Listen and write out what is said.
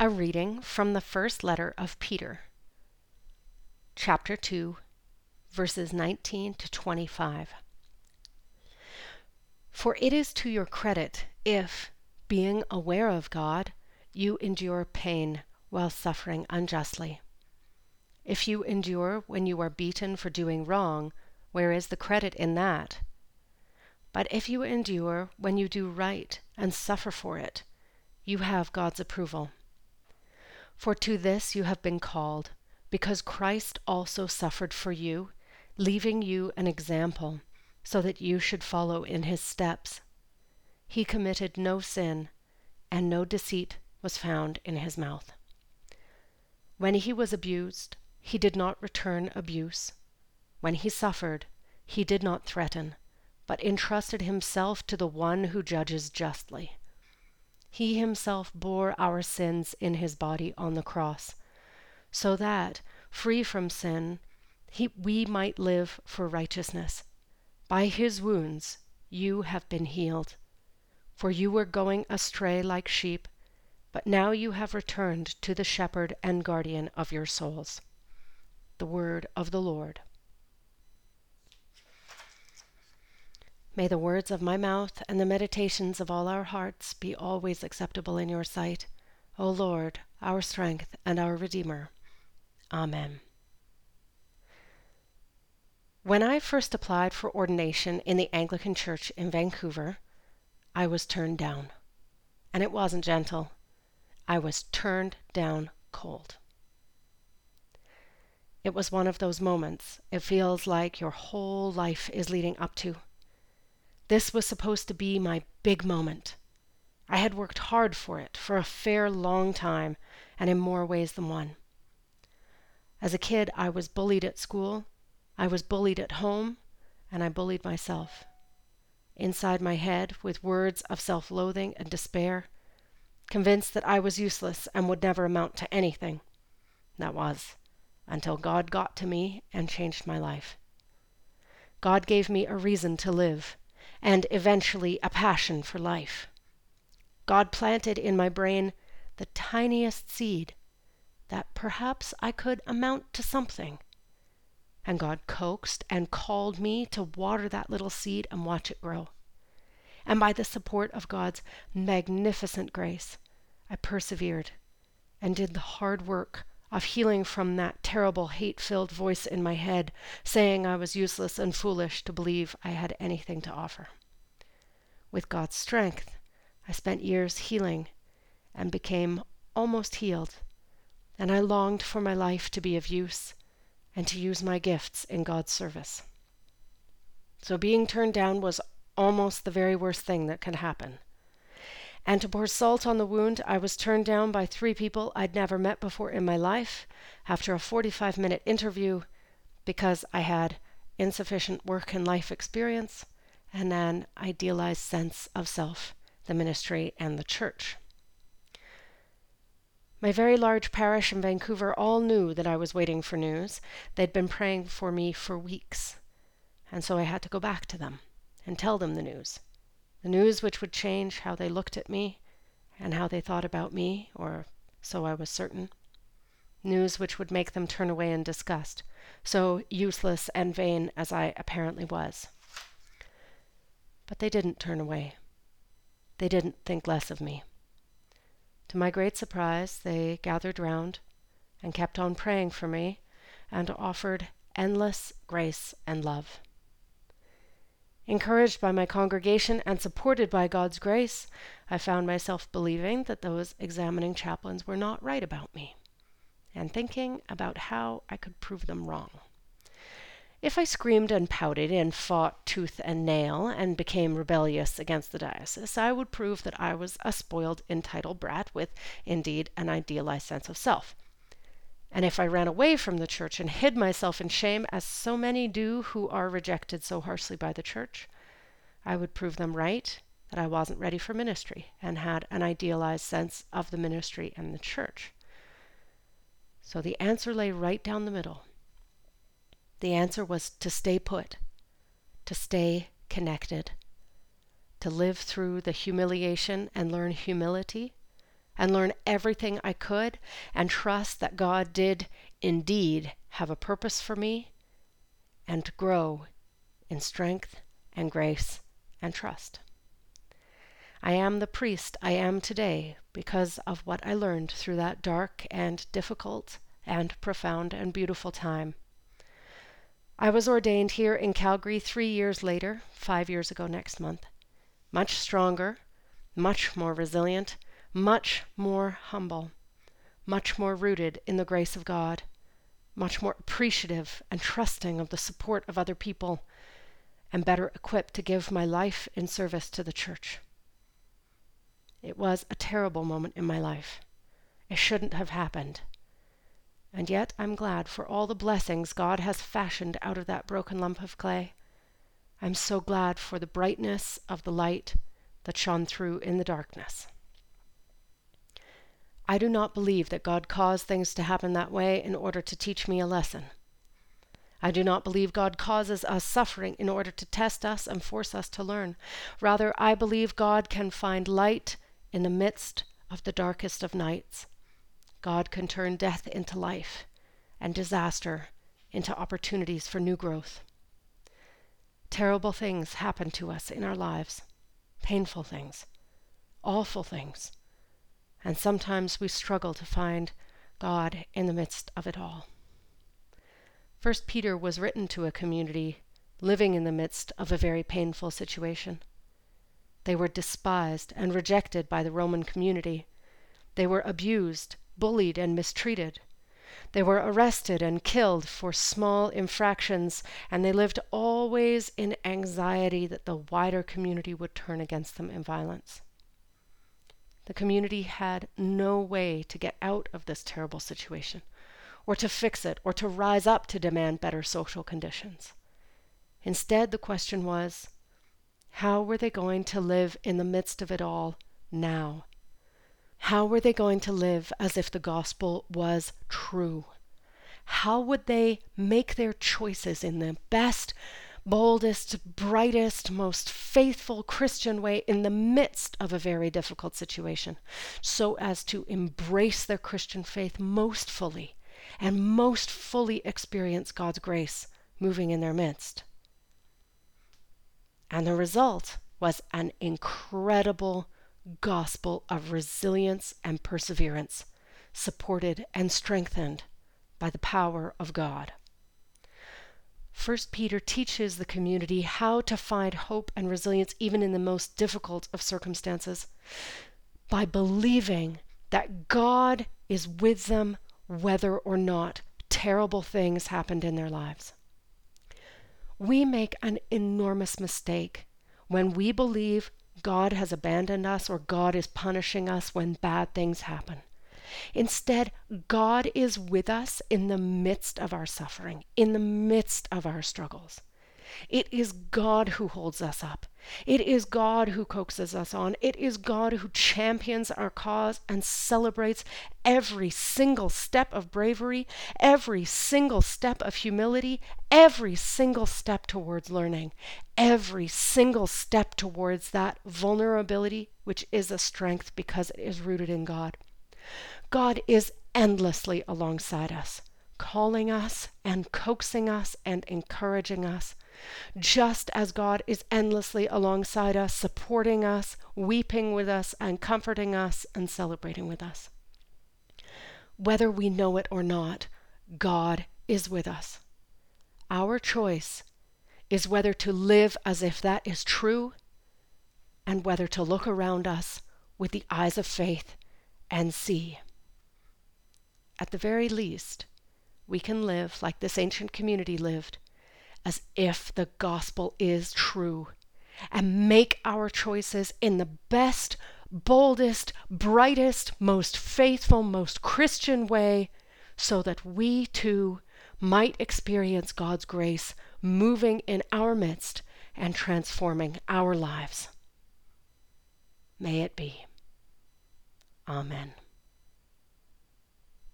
A reading from the first letter of Peter, chapter 2, verses 19 to 25. For it is to your credit if, being aware of God, you endure pain while suffering unjustly. If you endure when you are beaten for doing wrong, where is the credit in that? But if you endure when you do right and suffer for it, you have God's approval. For to this you have been called, because Christ also suffered for you, leaving you an example, so that you should follow in his steps. He committed no sin, and no deceit was found in his mouth. When he was abused, he did not return abuse. When he suffered, he did not threaten, but entrusted himself to the one who judges justly. He himself bore our sins in his body on the cross, so that, free from sin, we might live for righteousness. By his wounds you have been healed. For you were going astray like sheep, but now you have returned to the shepherd and guardian of your souls. The word of the Lord. May the words of my mouth and the meditations of all our hearts be always acceptable in your sight, O Lord, our strength and our Redeemer. Amen. When I first applied for ordination in the Anglican Church in Vancouver, I was turned down. And it wasn't gentle. I was turned down cold. It was one of those moments it feels like your whole life is leading up to. This was supposed to be my big moment. I had worked hard for it for a fair long time, and in more ways than one. As a kid, I was bullied at school, I was bullied at home, and I bullied myself. Inside my head, with words of self-loathing and despair, convinced that I was useless and would never amount to anything. That was, until God got to me and changed my life. God gave me a reason to live, and eventually a passion for life. God planted in my brain the tiniest seed that perhaps I could amount to something. And God coaxed and called me to water that little seed and watch it grow. And by the support of God's magnificent grace, I persevered and did the hard work of healing from that terrible hate-filled voice in my head saying I was useless and foolish to believe I had anything to offer. With God's strength, I spent years healing and became almost healed, and I longed for my life to be of use and to use my gifts in God's service. So being turned down was almost the very worst thing that could happen. And to pour salt on the wound, I was turned down by 3 people I'd never met before in my life after a 45-minute interview because I had insufficient work and life experience and an idealized sense of self, the ministry, and the church. My very large parish in Vancouver all knew that I was waiting for news. They'd been praying for me for weeks, and so I had to go back to them and tell them the news which would change how they looked at me and how they thought about me, or so I was certain. News which would make them turn away in disgust, so useless and vain as I apparently was. But they didn't turn away. They didn't think less of me. To my great surprise, they gathered round and kept on praying for me and offered endless grace and love. Encouraged by my congregation and supported by God's grace, I found myself believing that those examining chaplains were not right about me, and thinking about how I could prove them wrong. If I screamed and pouted and fought tooth and nail and became rebellious against the diocese, I would prove that I was a spoiled, entitled brat with, indeed, an idealized sense of self. And if I ran away from the church and hid myself in shame, as so many do who are rejected so harshly by the church, I would prove them right, that I wasn't ready for ministry and had an idealized sense of the ministry and the church. So the answer lay right down the middle. The answer was to stay put, to stay connected, to live through the humiliation and learn humility, and learn everything I could and trust that God did indeed have a purpose for me, and to grow in strength and grace and trust. I am the priest I am today because of what I learned through that dark and difficult and profound and beautiful time. I was ordained here in Calgary 3 years later, 5 years ago next month. Much stronger, much more resilient, much more humble, much more rooted in the grace of God, much more appreciative and trusting of the support of other people, and better equipped to give my life in service to the church. It was a terrible moment in my life. It shouldn't have happened. And yet I'm glad for all the blessings God has fashioned out of that broken lump of clay. I'm so glad for the brightness of the light that shone through in the darkness. I do not believe that God caused things to happen that way in order to teach me a lesson. I do not believe God causes us suffering in order to test us and force us to learn. Rather, I believe God can find light in the midst of the darkest of nights. God can turn death into life and disaster into opportunities for new growth. Terrible things happen to us in our lives, painful things, awful things, and sometimes we struggle to find God in the midst of it all. 1 Peter was written to a community living in the midst of a very painful situation. They were despised and rejected by the Roman community. They were abused, bullied, and mistreated. They were arrested and killed for small infractions, and they lived always in anxiety that the wider community would turn against them in violence. The community had no way to get out of this terrible situation, or to fix it, or to rise up to demand better social conditions. Instead, the question was, how were they going to live in the midst of it all now? How were they going to live as if the gospel was true? How would they make their choices in the best, boldest, brightest, most faithful Christian way in the midst of a very difficult situation, so as to embrace their Christian faith most fully and most fully experience God's grace moving in their midst? And the result was an incredible gospel of resilience and perseverance, supported and strengthened by the power of God. 1 Peter teaches the community how to find hope and resilience even in the most difficult of circumstances by believing that God is with them whether or not terrible things happened in their lives. We make an enormous mistake when we believe God has abandoned us or God is punishing us when bad things happen. Instead, God is with us in the midst of our suffering, in the midst of our struggles. It is God who holds us up. It is God who coaxes us on. It is God who champions our cause and celebrates every single step of bravery, every single step of humility, every single step towards learning, every single step towards that vulnerability which is a strength because it is rooted in God. God is endlessly alongside us, calling us and coaxing us and encouraging us, just as God is endlessly alongside us, supporting us, weeping with us, and comforting us and celebrating with us. Whether we know it or not, God is with us. Our choice is whether to live as if that is true and whether to look around us with the eyes of faith and see. At the very least, we can live like this ancient community lived, as if the gospel is true, and make our choices in the best, boldest, brightest, most faithful, most Christian way, so that we too might experience God's grace moving in our midst and transforming our lives. May it be. Amen.